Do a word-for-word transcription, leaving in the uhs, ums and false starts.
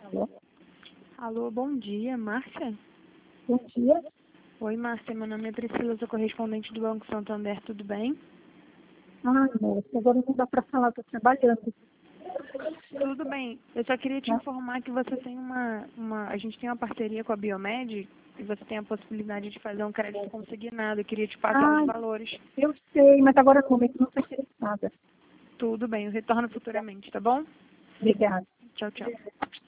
Alô? Alô, bom dia, Márcia? Bom dia. Oi, Márcia, meu nome é Priscila, sou correspondente do Banco Santander, tudo bem? Ah, moça, agora não dá para falar, estou trabalhando. Tudo bem, eu só queria te Tá? informar que você tem uma, uma... A gente tem uma parceria com a Biomed e você tem a possibilidade de fazer um crédito consignado, eu queria te passar Ah, os valores. eu sei, mas agora no momento não estou interessada. Tudo bem, eu retorno futuramente, tá bom? Obrigada. Tchau, tchau.